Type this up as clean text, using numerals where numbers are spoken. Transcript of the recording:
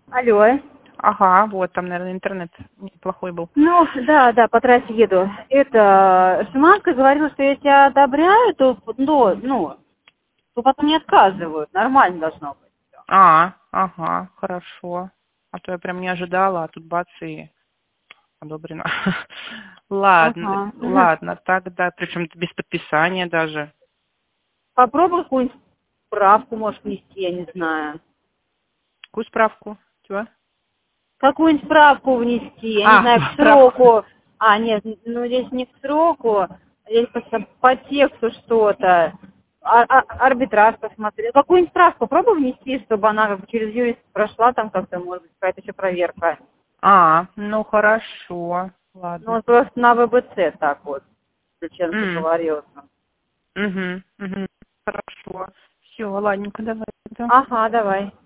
Алло. Ага, вот, там, наверное, интернет неплохой был. Ну, да, по трассе еду. Это, Шиманская говорила, что я тебя одобряю, то потом не отказывают. Нормально должно быть. Ага, хорошо. А то я прям не ожидала, а тут бац и одобрено. Ага. Ладно, тогда, причем без подписания даже. Попробуй какую-нибудь справку, может, внести, я не знаю. Какую справку? Чего? Какую-нибудь справку внести, я не знаю, к Справку. сроку. Нет, ну здесь не к сроку, здесь по тексту что-то. Арбитраж посмотреть. Какую-нибудь справку попробуй внести, чтобы она как бы через юрист прошла, там как-то, может быть, какая-то еще проверка. Ну хорошо, Ну, ладно. вот просто на ВБЦ так вот, зачем ты М, говорил. Угу. Хорошо. Все, ладненько, давай. Да. Ага, давай.